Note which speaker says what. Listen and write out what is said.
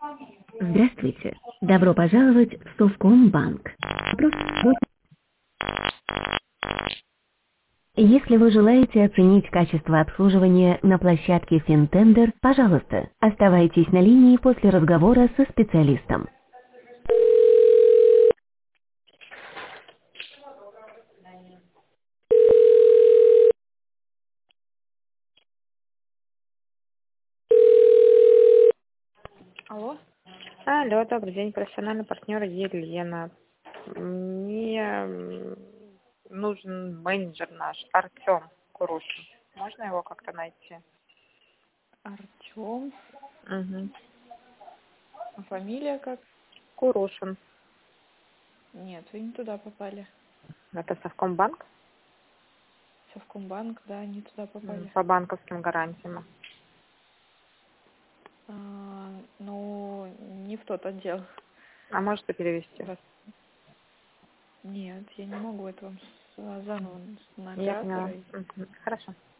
Speaker 1: Здравствуйте. Добро пожаловать в Совкомбанк. Если вы желаете оценить качество обслуживания на площадке Финтендер, пожалуйста, оставайтесь на линии после разговора со специалистом.
Speaker 2: Алло?
Speaker 3: Алло, добрый день, профессиональный партнер Елена. Мне нужен менеджер наш, Артем Курушин. Можно его как-то найти?
Speaker 2: Артем.
Speaker 3: Угу.
Speaker 2: А фамилия как?
Speaker 3: Курушин.
Speaker 2: Нет, вы не туда попали.
Speaker 3: Это Совкомбанк?
Speaker 2: Совкомбанк, да, не туда попали.
Speaker 3: По банковским гарантиям.
Speaker 2: Ну, не в тот отдел.
Speaker 3: А можете перевести?
Speaker 2: Раз- Нет, я не могу это вам заново на
Speaker 3: Я поняла.
Speaker 2: оператора.
Speaker 3: Мгм. Хорошо.